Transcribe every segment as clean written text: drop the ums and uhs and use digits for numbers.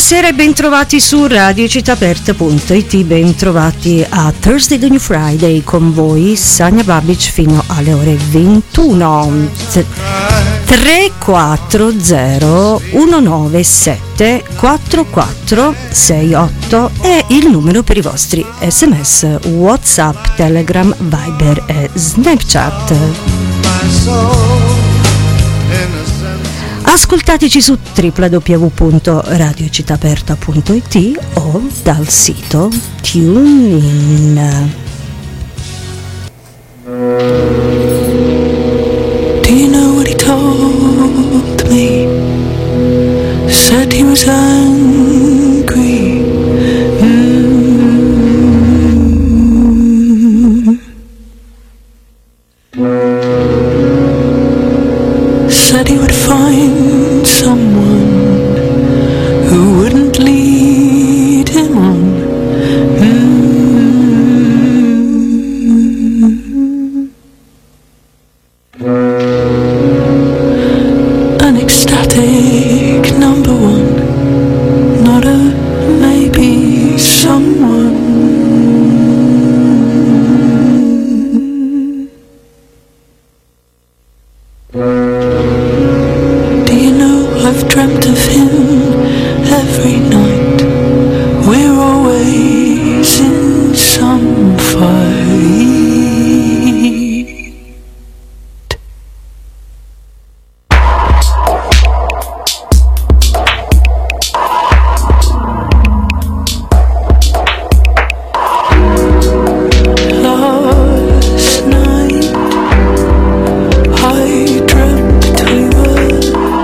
Buonasera e bentrovati su radiocittaaperta.it, bentrovati a Thursday the New Friday con voi Sania Babic fino alle ore 21. 340 197 4468 è il numero per i vostri sms, WhatsApp, Telegram, Viber e Snapchat. Ascoltateci su www.radiocittaaperta.it o dal sito TuneIn. Do you know what he told me? Said he was angry. Said he would find someone who wouldn't lead him on. An ecstatic number one, not a maybe someone. I've dreamt of him every night. We're always in some fight. Last night I dreamt we were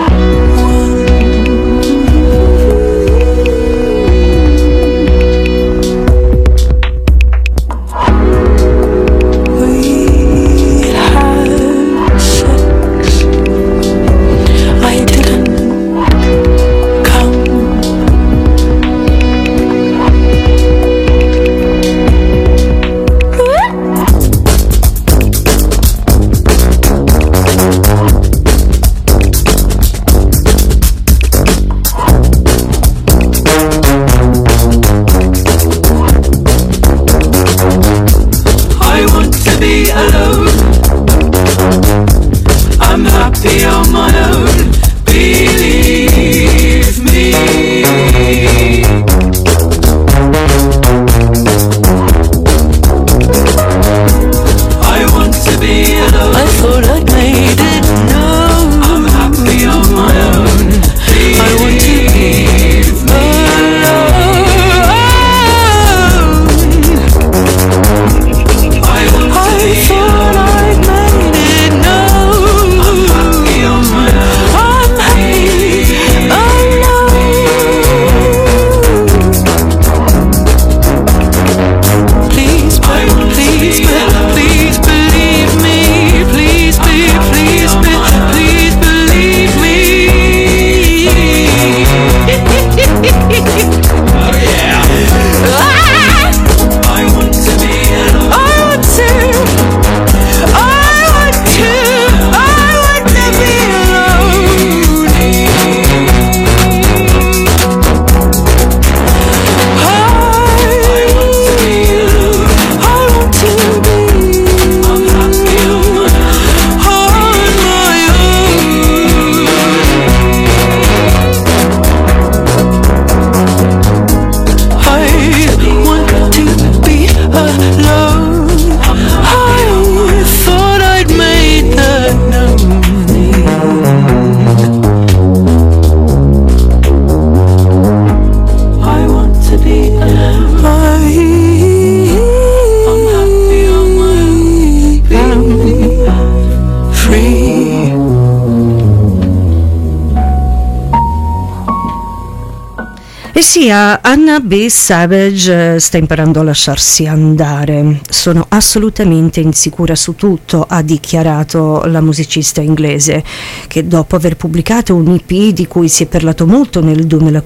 Sia Anna B. Savage sta imparando a lasciarsi andare. Sono assolutamente insicura su tutto, ha dichiarato la musicista inglese, che dopo aver pubblicato un EP di cui si è parlato molto nel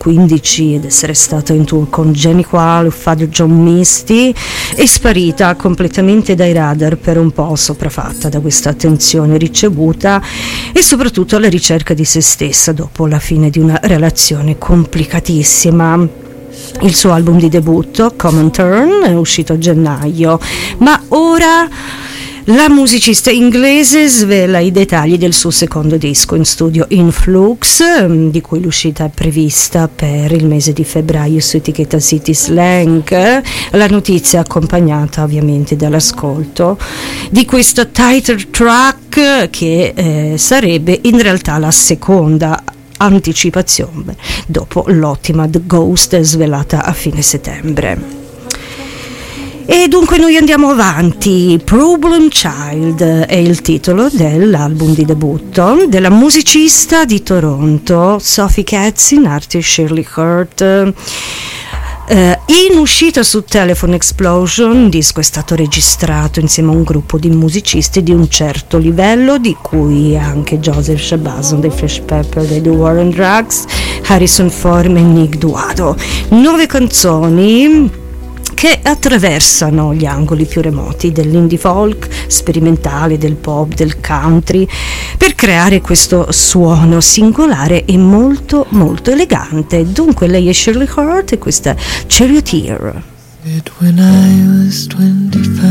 2015 ed essere stata in tour con Jenny Qual, Father John Misty, è sparita completamente dai radar per un po', sopraffatta da questa attenzione ricevuta e soprattutto alla ricerca di se stessa dopo la fine di una relazione complicatissima. prima il suo album di debutto, Common Turn, è uscito a gennaio, ma ora la musicista inglese svela i dettagli del suo secondo disco in studio, Influx, di cui l'uscita è prevista per il mese di febbraio su etichetta City Slang. La notizia è accompagnata ovviamente dall'ascolto di questo title track che sarebbe in realtà la seconda anticipazione dopo l'ottima The Ghost svelata a fine settembre. E dunque noi andiamo avanti. Problem Child è il titolo dell'album di debutto della musicista di Toronto Sophie Katzin, artist Shirley Hurt. In uscita su Telephone Explosion, il disco è stato registrato insieme a un gruppo di musicisti di un certo livello, di cui anche Joseph Shabason dei Fresh Pepper, dei The War on Drugs, Harrison Ford e Nick Duado. 9 canzoni che attraversano gli angoli più remoti dell'indie folk sperimentale, del pop, del country, per creare questo suono singolare e molto molto elegante. Dunque lei è Shirley Hurt e questa Charioteer. When I was 25,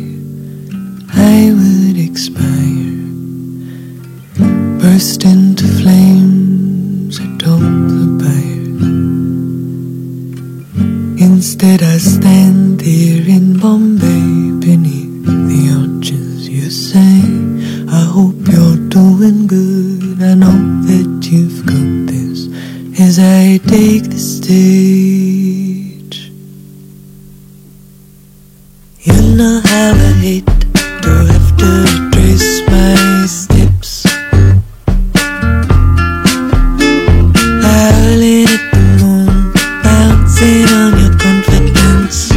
I would expire, burst into flames, I told the buyer. Instead I stand here in Bombay beneath the arches. You say, I hope you're doing good. I know that you've got this as I take the stage. You know how I hate to have to retrace my steps. Howling at the moon, bouncing on your confidence.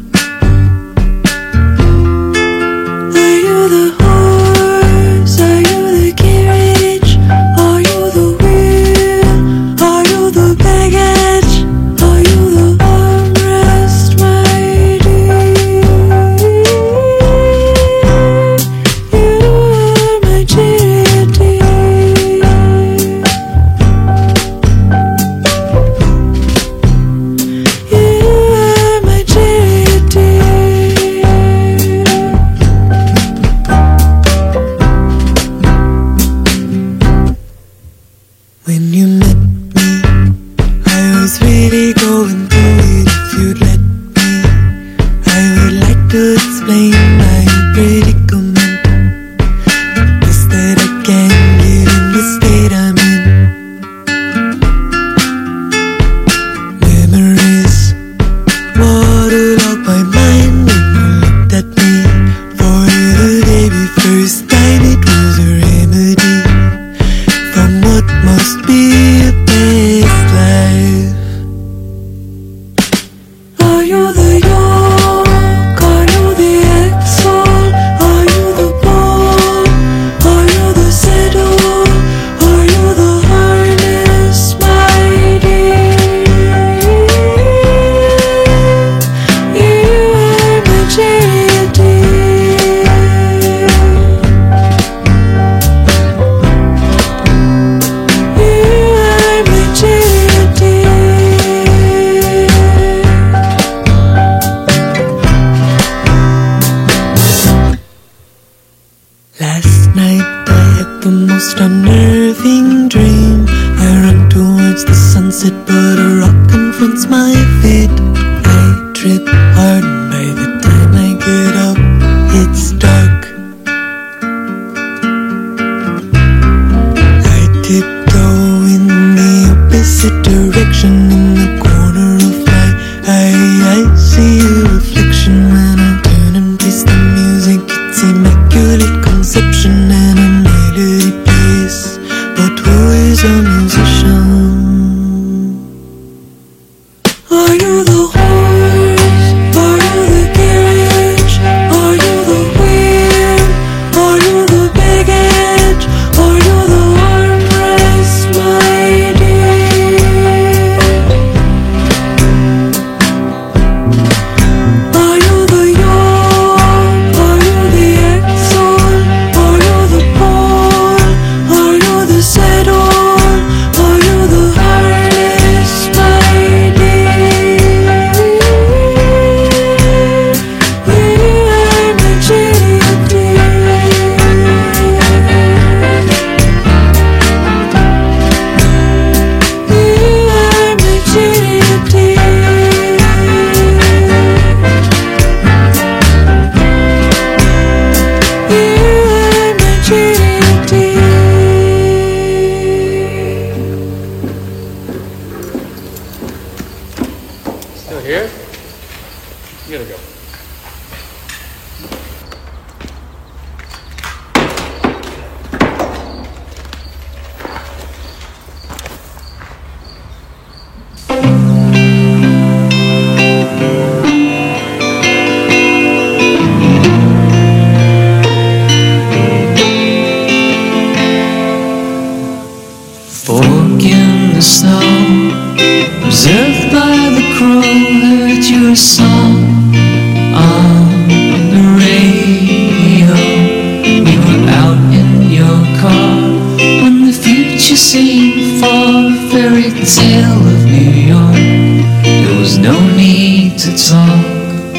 Are you the horse? Are you the carriage? Are you the wheel? Are you the baggage? Are you the armrest, my dear? You are my charity. When you met me, I was really going through it. If you'd let me, I would like to explain my predicament. It's that I can't get in the state I'm in. Memories waterlogged my mind when you looked at me. For the very first time it was a remedy from what must be a past life. Are you the yoke? Are you the axle? Are you the ball? Are you the saddle? Are you the harness, my dear? You are my charity. Last night I had the most unnerving dream. I run towards the sunset, but a rock confronts my feet. I trip hard, and by the time I get up, it's dark. I tiptoe in the opposite direction. In the corner of my eye, I see a reflection. When I turn and face the music, it's immaculate conception and a melody plays. But who is a musician? Are you the horse? Are you the carriage? Are you the wheel? Are you the baggage? Are you the armrest, my dear? Are you the yoke? Are you the axle? Are you the same far fairy tale of New York. There was no need to talk.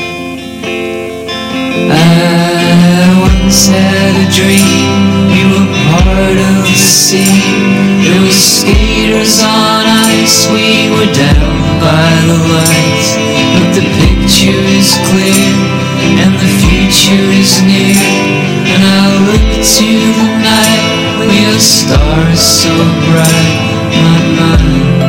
I once had a dream, we were part of the sea. There were skaters on ice, we were down by the lights. But the picture is clear, and the future is near. And I look to the night, where your star is so bright, my mind.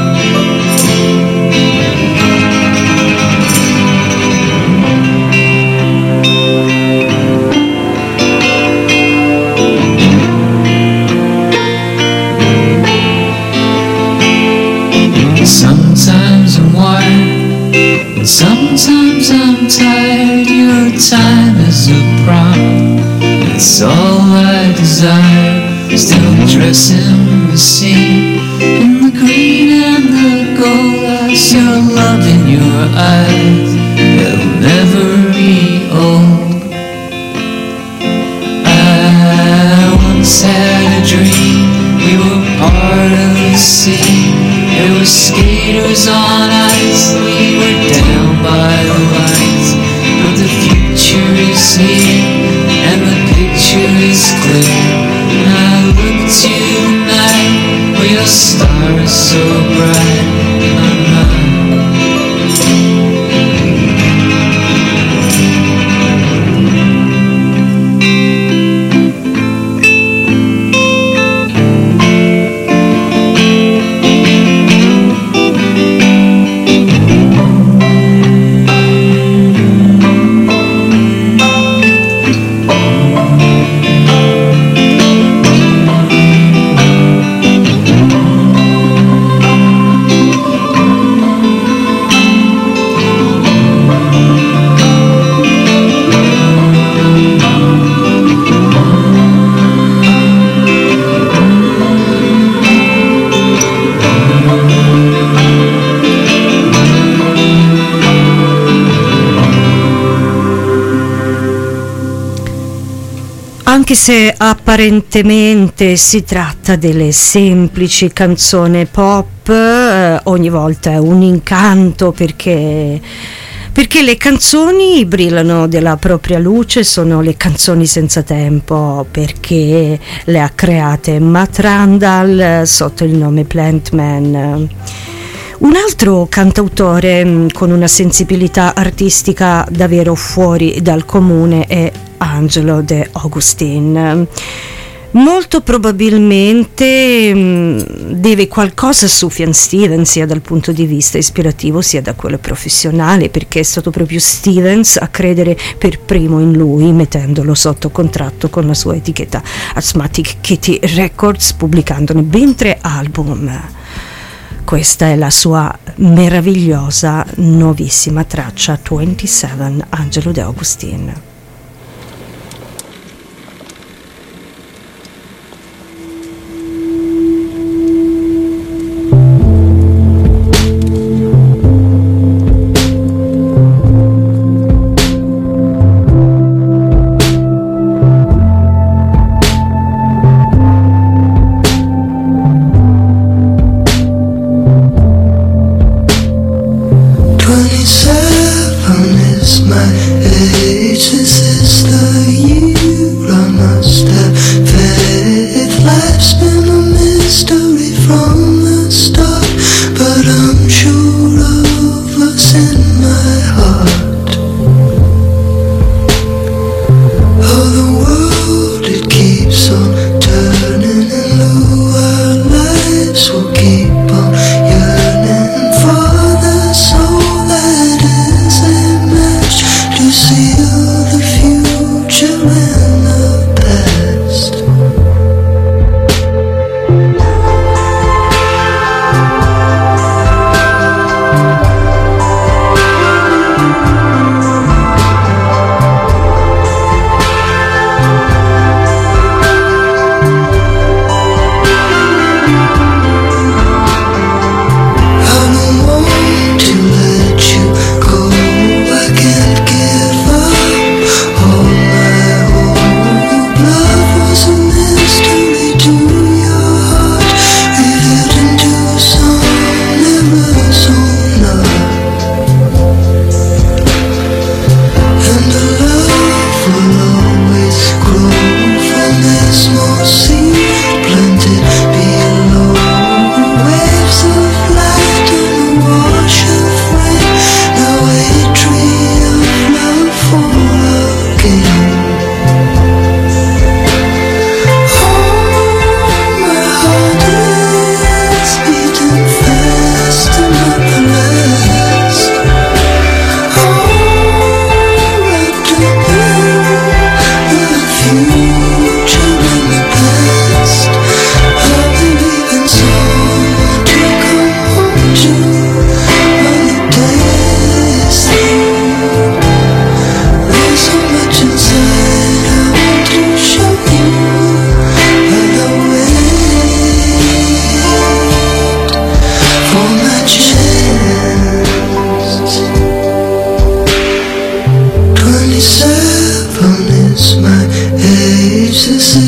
Sometimes I'm wired, and sometimes I'm tired. Your time is a prop, it's all I desire. Still dressing the scene in the green and the gold. I see your love in your eyes, they'll never be old. I once had a dream, we were part of the sea. There were skaters on ice, we were down by the lights. But the future is here, and the picture is clear. And I look to the night, where your star is so bright, my mind. Anche se apparentemente si tratta delle semplici canzoni pop, ogni volta è un incanto perché le canzoni brillano della propria luce, sono le canzoni senza tempo, perché le ha create Matt Randall sotto il nome Plant Man. Un altro cantautore con una sensibilità artistica davvero fuori dal comune è Angelo De Augustin. Molto probabilmente deve qualcosa a Sufjan Stevens, sia dal punto di vista ispirativo sia da quello professionale, perché è stato proprio Stevens a credere per primo in lui, mettendolo sotto contratto con la sua etichetta Asthmatic Kitty Records, pubblicandone ben 3 album. Questa è la sua meravigliosa nuovissima traccia 27, Angelo De Augustin. See the future.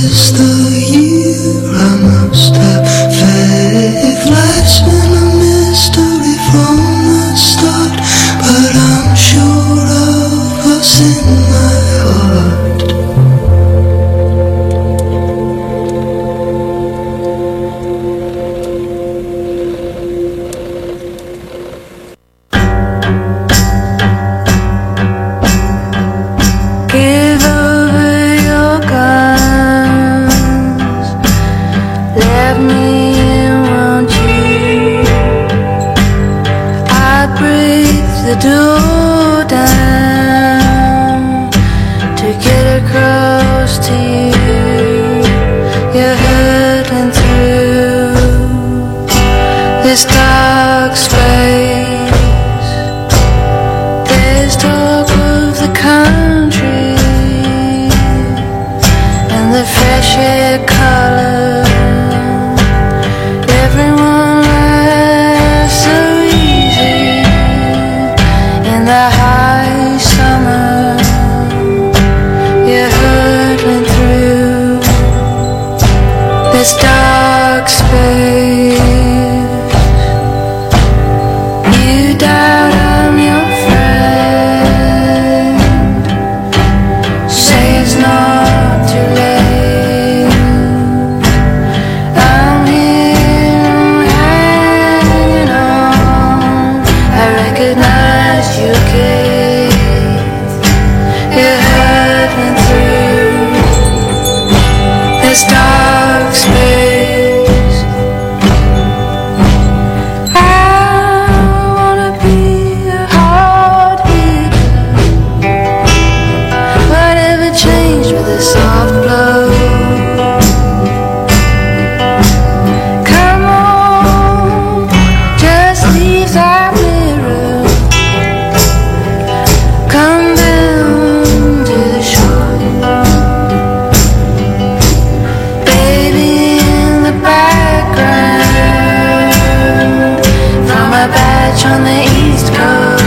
is the year I must have faith. Life's been a mystery from the start, but I'm sure of what's in my heart. Give over your guns, let me in, won't you? I'd break the door down to get across to you. You're hurtling through this dark space. There's talk of the country and the fresh air color. Everyone laughs so easy in the high summer. You're hurtling through this dark space. You doubt I'm your friend. Say it's not too late. I'm here, hanging on. I recognize your gaze. You're hurtling through this dark space. I wanna be a hard hitter. Whatever changed with a soft blow? Come on, just leave that mirror. Come down to the shore. Baby in the background, from a batch on the East Coast.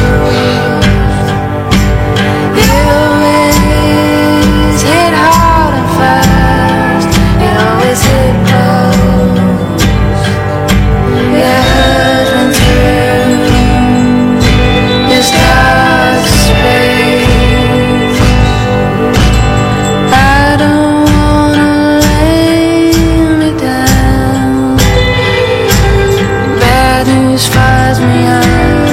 You always hit hard and fast. You always hit close. You're hurtling through this dark space. I don't wanna lay me down. Bad news fires me out.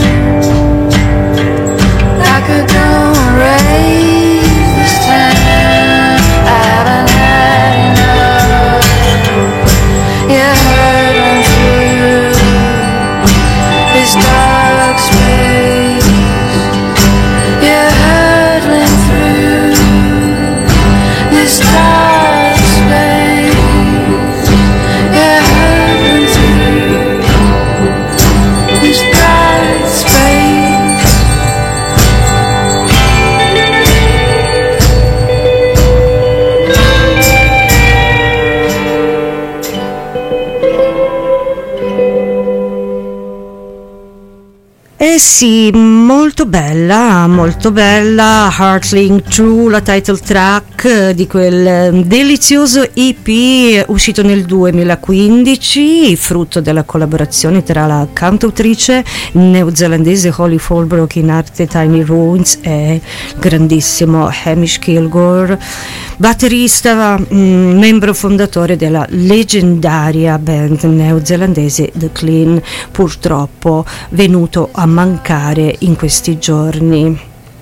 I could go and raise this town. I haven't had enough. You're hurtling through this dark space. You're hurtling through this dark space. You're hurtling through this dark space. Eh sì, molto bella, Hurtling Through, la title track di quel delizioso EP uscito nel 2015, frutto della collaborazione tra la cantautrice neozelandese Holly Fulbrook, in arte Tiny Ruins, e grandissimo Hamish Kilgore, batterista, membro fondatore della leggendaria band neozelandese The Clean, purtroppo venuto a mancare in questi giorni.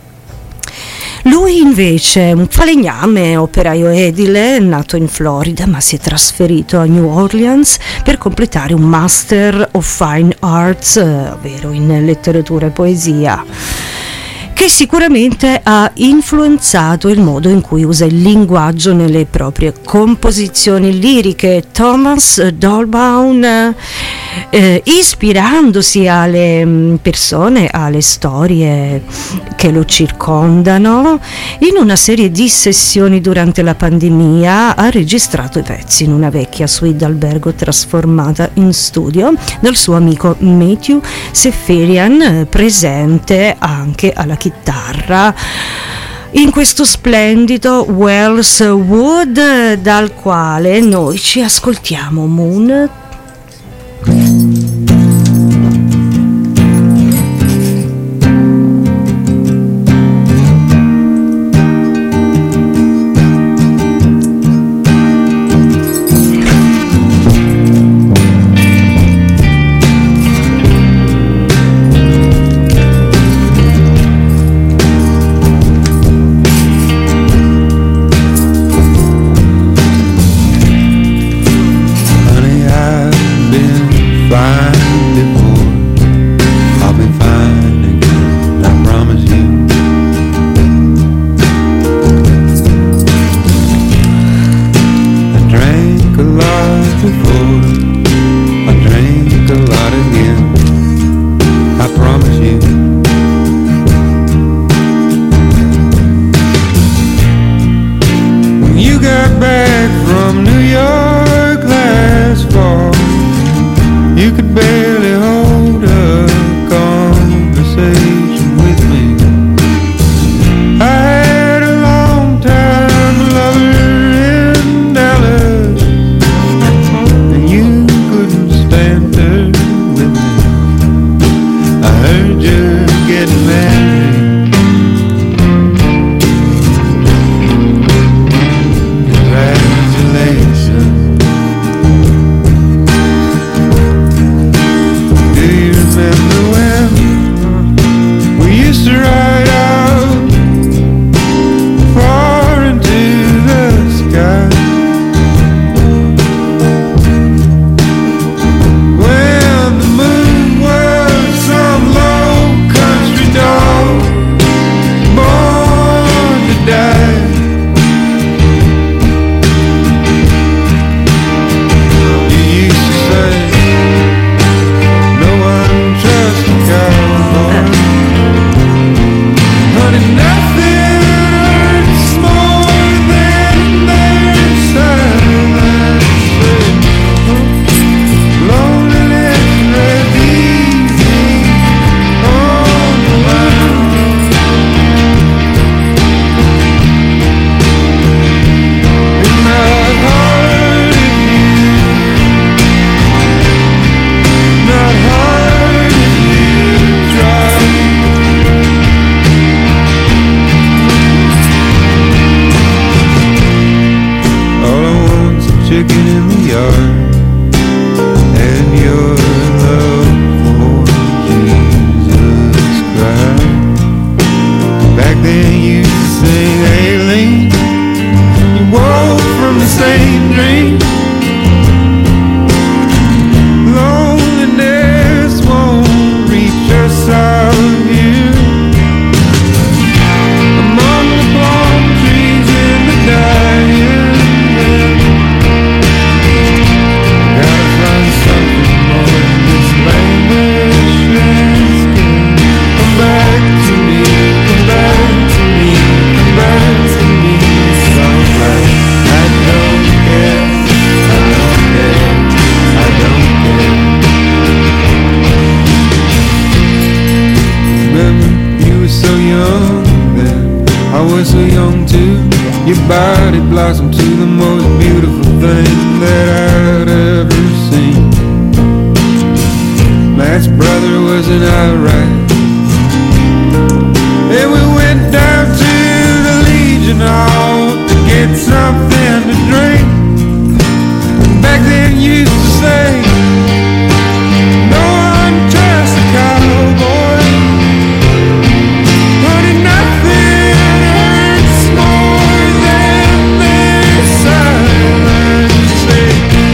Lui invece, un falegname, operaio edile, nato in Florida ma si è trasferito a New Orleans per completare un Master of Fine Arts, ovvero in letteratura e poesia, che sicuramente ha influenzato il modo in cui usa il linguaggio nelle proprie composizioni liriche. Thomas Dolbaum, ispirandosi alle persone, alle storie che lo circondano, in una serie di sessioni durante la pandemia ha registrato i pezzi in una vecchia suite d'albergo trasformata in studio dal suo amico Matthew Seferian, presente anche alla chitarra. in questo splendido Wells Wood, dal quale noi ci ascoltiamo Moon.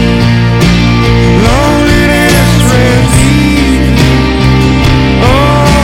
Oh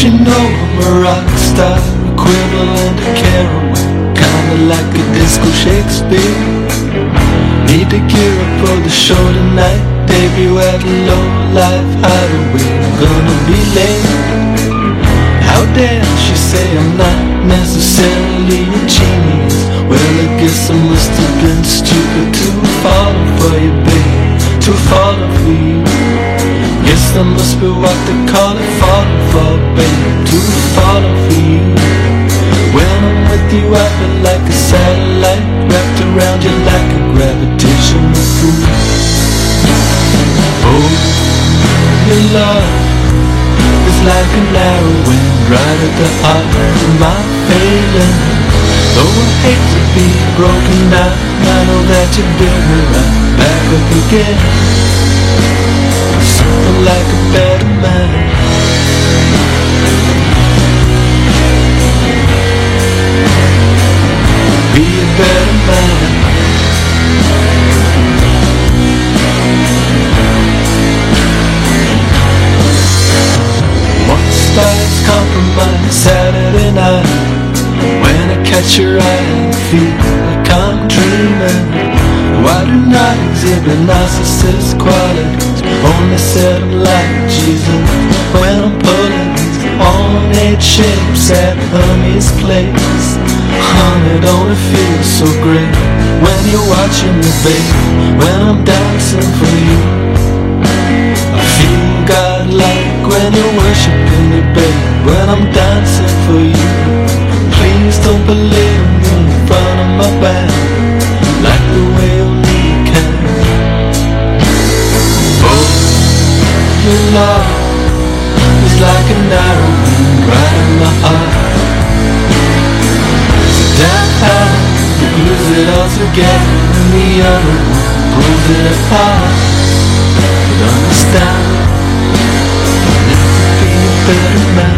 you know I'm a rock star, equivalent to Kerouac, kinda like a disco Shakespeare. Need to gear up for the show tonight, debut at a low life hideaway. I'm gonna be late. How dare she say I'm not necessarily a genius? Well, I guess I must have been stupid to fall for you, babe, to fall for you. Guess that must be what they call it, falling for, babe, to fall for you. When I'm with you I feel like a satellite, wrapped around you like a gravitational pull. Oh, your love is like an arrow wind right at the heart of my failing. Though I hate to be broken down, I know that you build me right back up again. Something like a better man. Be a better man. Stars compromise Saturday night. When I catch your eye and feel like I'm dreaming. Why do not exhibit narcissist qualities? Only set them like Jesus. When I'm pulling these ornate shapes at Hermes Place. Honey, don't it feel so great when you're watching me, babe, when I'm dancing for you. I feel God-like when you're worshiping me, babe, when I'm dancing for you. Please don't believe me in front of my back, like the way only you can. Oh, your love is like an arrow right in my heart. So down high, you glues it all together, and the other one pulls it apart. But understand, be a better man.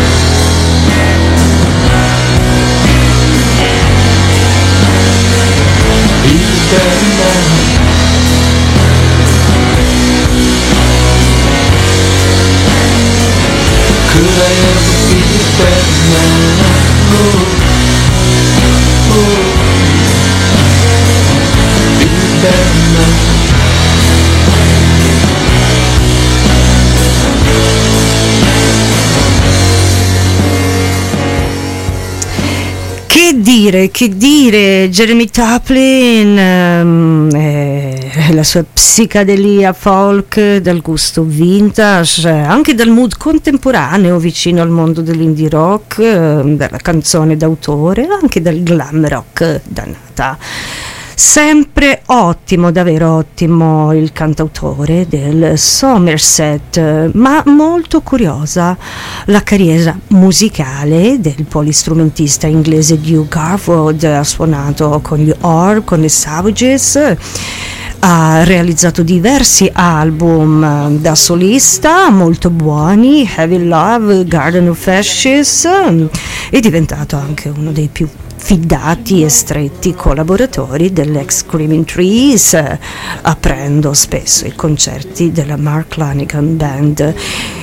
Be a better man. Could I ever be a better man? Oh, oh. Be a better man. Che dire, Jeremy Taplin, la sua psicadelia folk dal gusto vintage, anche dal mood contemporaneo vicino al mondo dell'indie rock, dalla canzone d'autore, anche dal glam rock dannata. Sempre ottimo, davvero ottimo il cantautore del Somerset, ma molto curiosa la carriera musicale del polistrumentista inglese Hugh Garwood. Ha suonato con gli Or, con le Savages, ha realizzato diversi album da solista molto buoni, Heavy Love, Garden of Ashes, è diventato anche uno dei più fidati e stretti collaboratori dell'ex Screaming Trees, aprendo spesso i concerti della Mark Lanigan Band.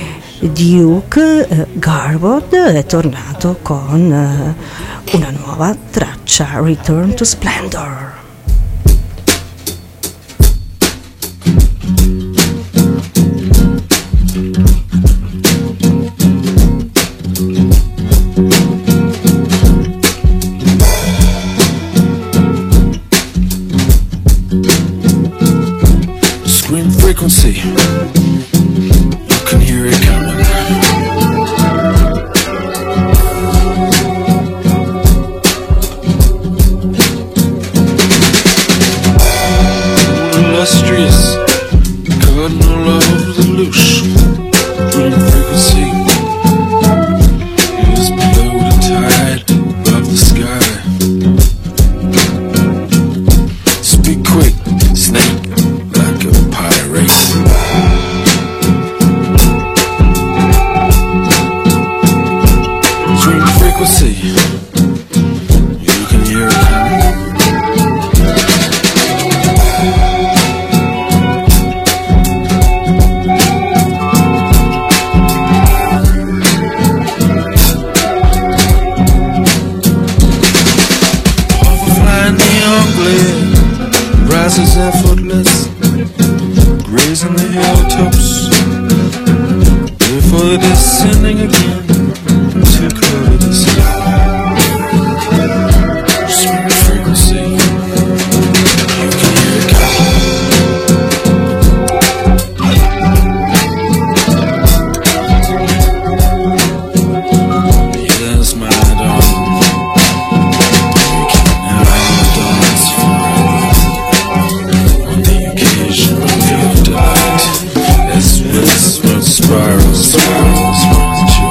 Duke Garwood è tornato con una nuova traccia, Return to Splendor. Frequency, you can hear it coming. Illustrious cardinal of the loose. Green frequency is below the tide above the sky. Speak quick, snake. passes effortless, grazing the hilltops, before descending again to cover the sky. Sweet frequency, you can hear it coming. Yes, my darling, we can now dance forever on the occasion of your delight, as with smoke spirals, spirals, spirals.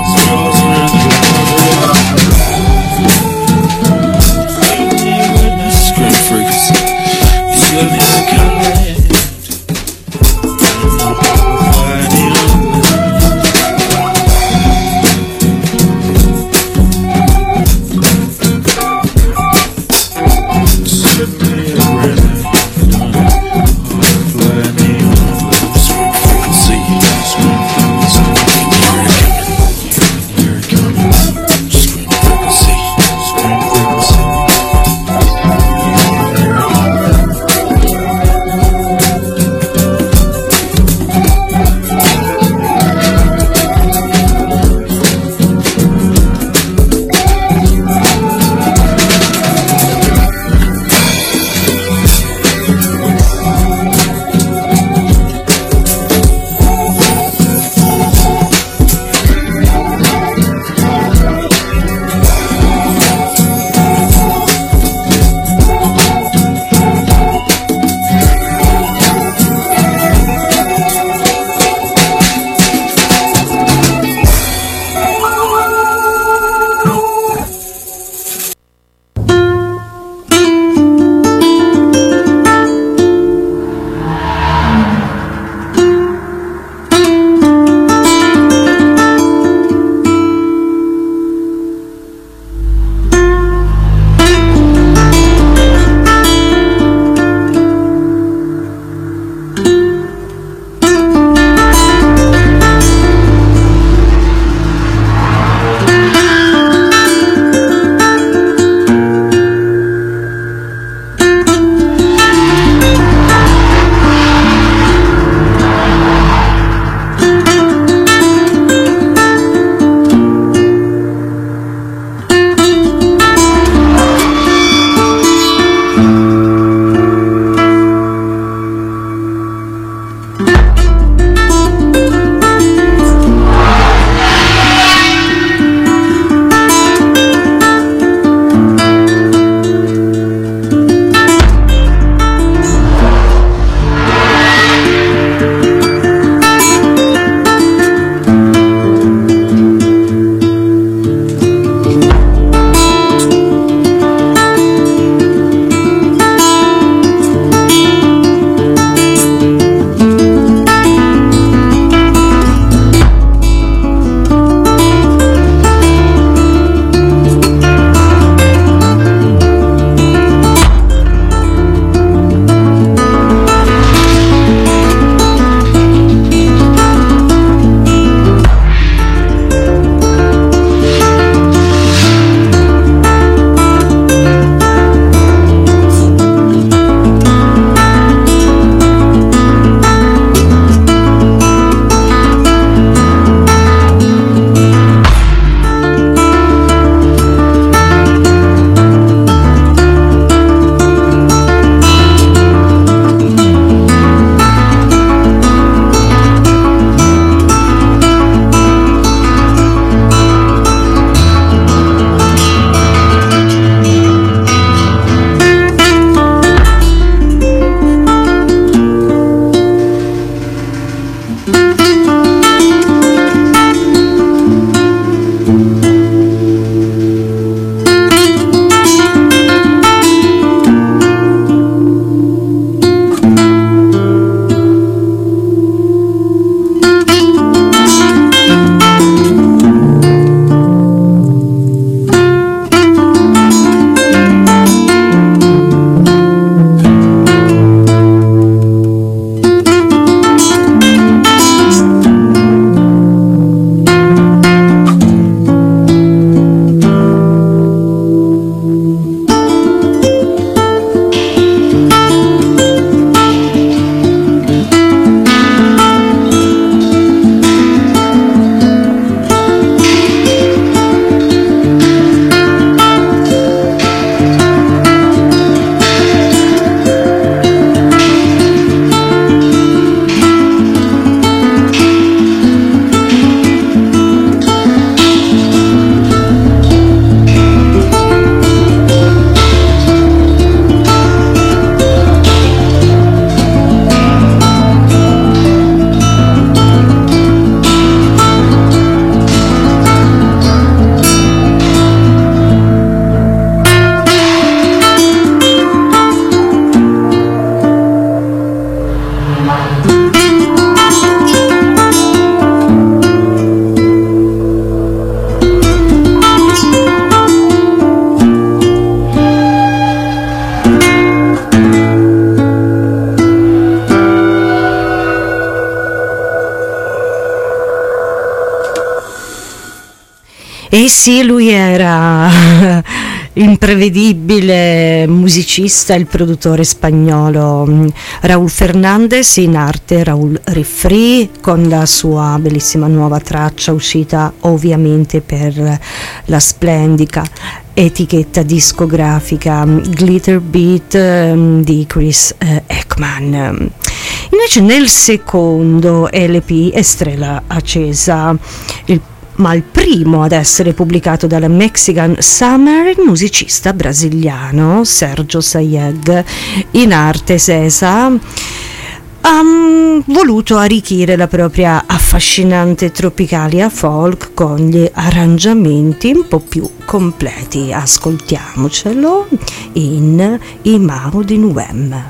E sì, lui era imprevedibile musicista, il produttore spagnolo Raúl Fernández, in arte Raúl Refri, con la sua bellissima nuova traccia uscita ovviamente per la splendida etichetta discografica Glitter Beat di Chris Ekman. Invece nel secondo LP, Estrella Accesa, ma il primo ad essere pubblicato dalla Mexican Summer, il musicista brasiliano Sergio Sayeg, in arte Sesa, ha voluto arricchire la propria affascinante tropicalia folk con gli arrangiamenti un po' più completi. Ascoltiamocelo in Imao di Nuem.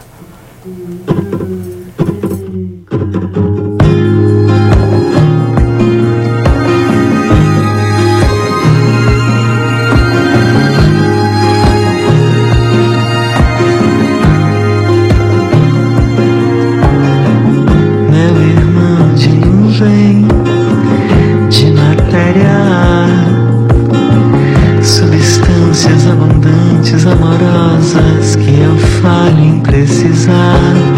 De matéria, substâncias abundantes, amorosas, que eu falho em precisar.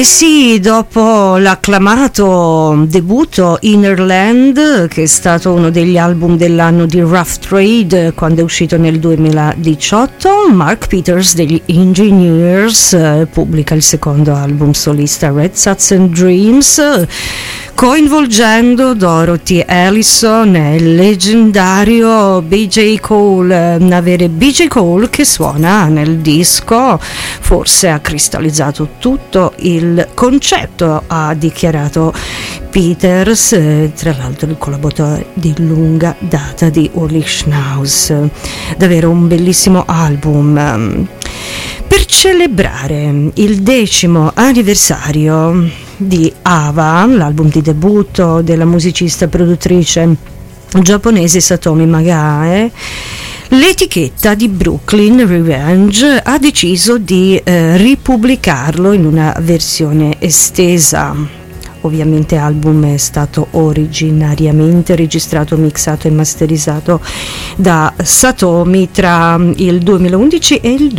E sì, dopo l'acclamato debutto Innerland, che è stato uno degli album dell'anno di Rough Trade quando è uscito nel 2018, Mark Peters degli Engineers pubblica il secondo album solista Red Suits and Dreams, coinvolgendo Dorothy Allison e il leggendario B.J. Cole. Avere B.J. Cole che suona nel disco forse ha cristallizzato tutto il concetto, ha dichiarato Peters, tra l'altro il collaboratore di lunga data di Uli Schnauz. Davvero un bellissimo album. Per celebrare il 10° anniversario di Ava, l'album di debutto della musicista e produttrice giapponese Satomi Magae, l'etichetta di Brooklyn Revenge ha deciso di ripubblicarlo in una versione estesa. Ovviamente l'album è stato originariamente registrato, mixato e masterizzato da Satomi tra il 2011 e il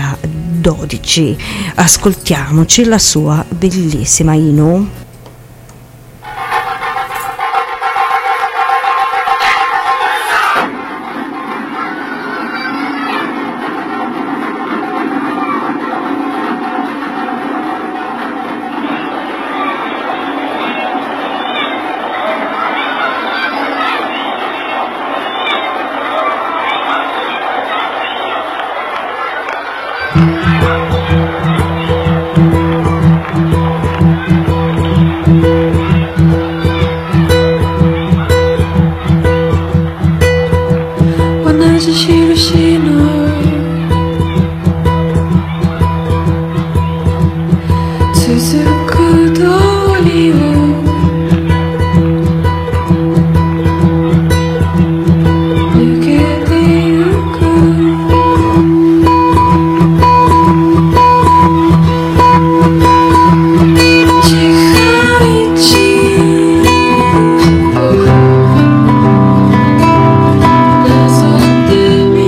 2012. Ascoltiamoci la sua bellissima Inu. 「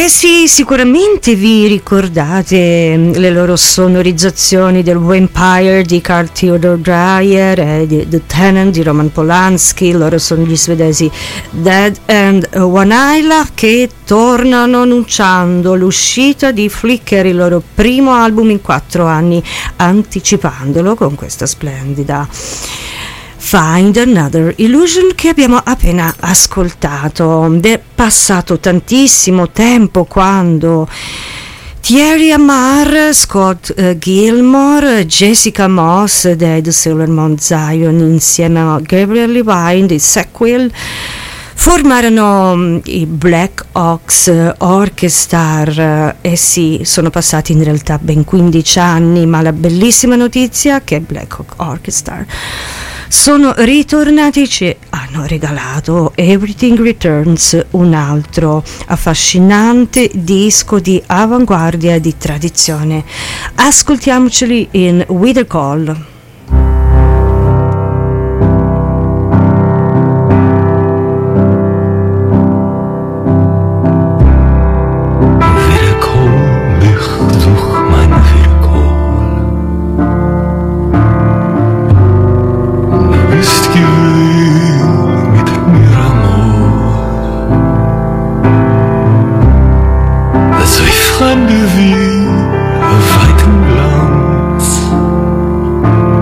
sì, sicuramente vi ricordate le loro sonorizzazioni del Vampire di Carl Theodor Dreyer e di The Tenant di Roman Polanski. Loro sono gli svedesi Dead and Wannaila, che tornano annunciando l'uscita di Flicker, il loro primo album in 4 anni, anticipandolo con questa splendida Find Another Illusion che abbiamo appena ascoltato. È passato tantissimo tempo quando Thierry Amar, Scott Gilmore, Jessica Moss dei The Silver Mount Zion insieme a Gabriel Levine di Sequel formarono i Black Ox Orchestra. Sì, sono passati in realtà ben 15 anni, ma la bellissima notizia è che Black Ox Orchestra sono ritornati e ci hanno regalato Everything Returns, un altro affascinante disco di avanguardia e di tradizione. Ascoltiamoceli in With a Call. Fremde wie weitem Glanz.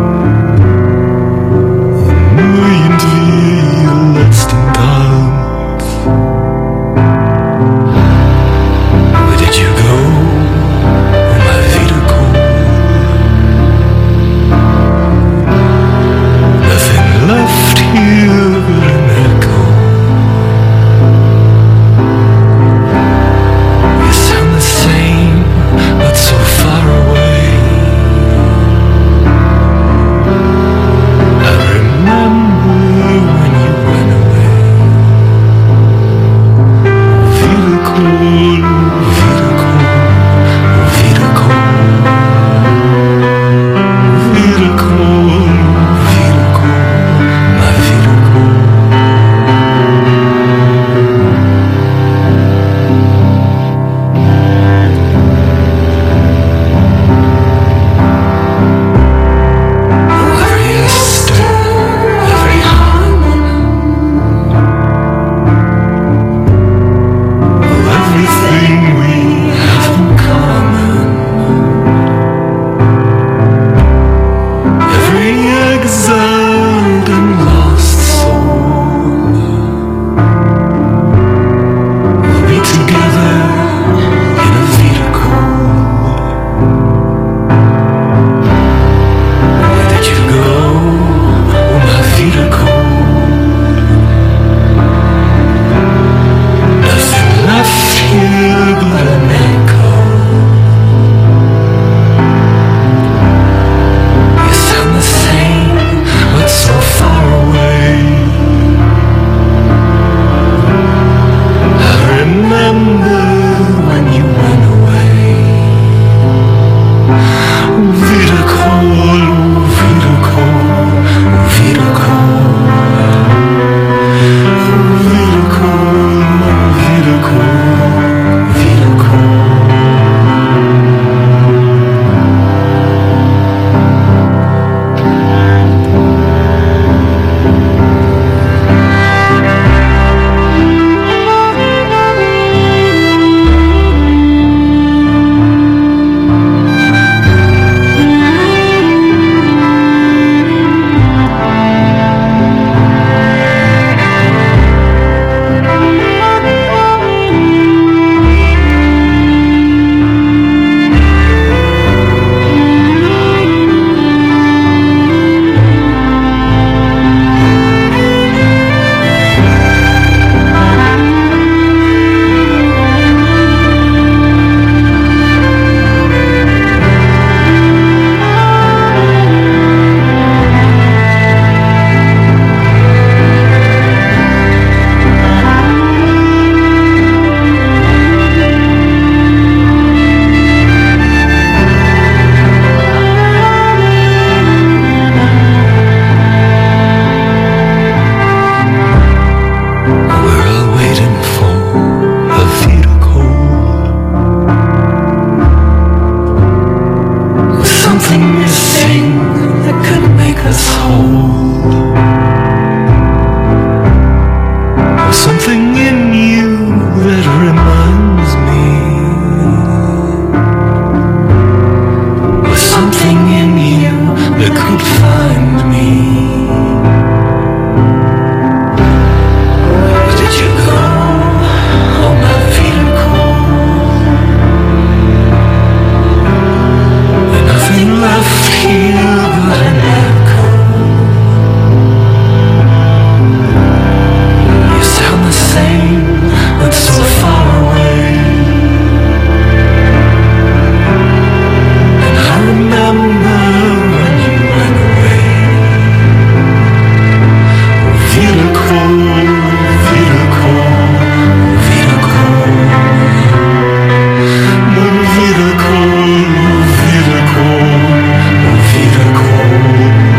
cold. There's something in you that reminds me. There's something in you that could find me. Did you go? Oh, my feet are cold. There's nothing left here but an echo. You sound the same, but so far away. And I remember when you went away. Vida cold, vida cold, vida cold. Vida cold, vida cold, vida cold.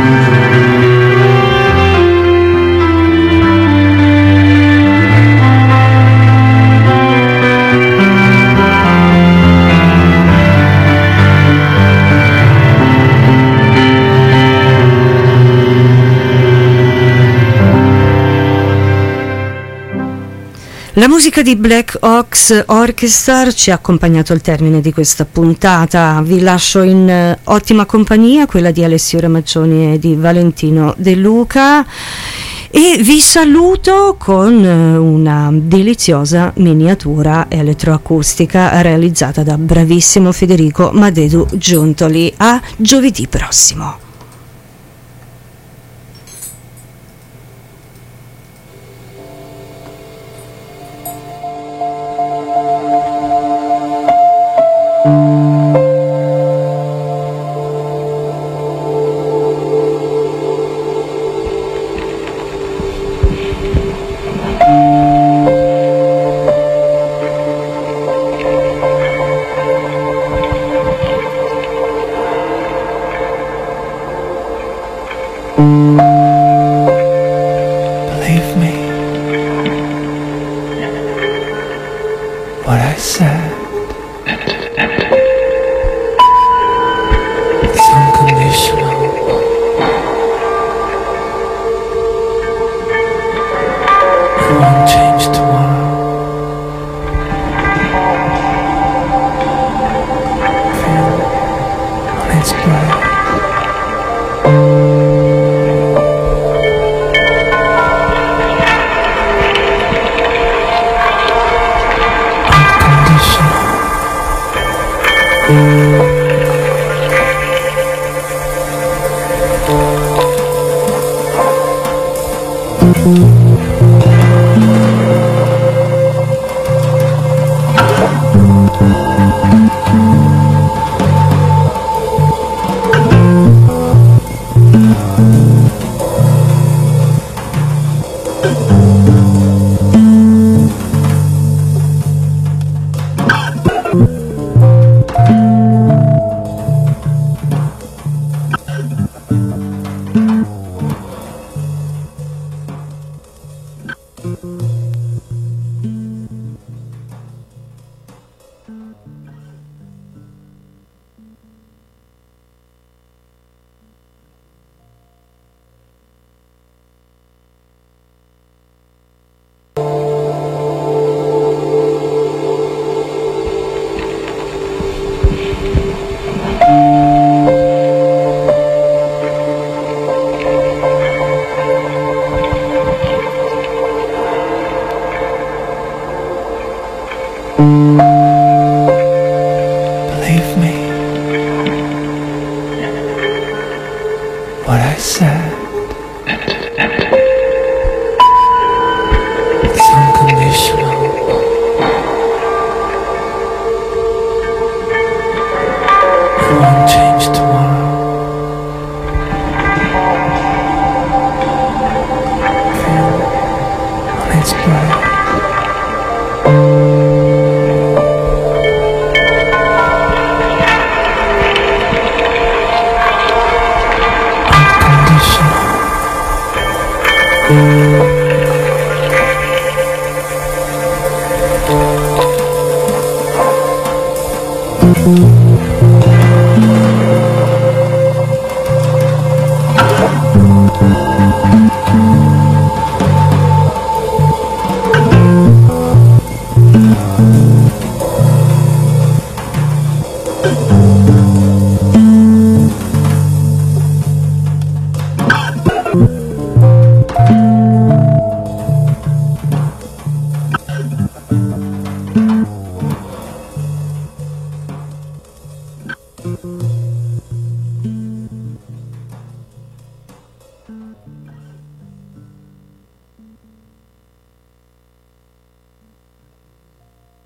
La musica di Black Ox Orchestra ci ha accompagnato al termine di questa puntata. Vi lascio in ottima compagnia, quella di Alessio Ramaccioni e di Valentino De Luca, e vi saluto con una deliziosa miniatura elettroacustica realizzata da bravissimo Federico Madedu Giuntoli. A giovedì prossimo. Believe me, what I said. It's unconditional. It won't change tomorrow. Feel when it's bright. Believe me, what I said. It's unconditional. It won't change tomorrow. Feel when it's bright. Unconditional. Thank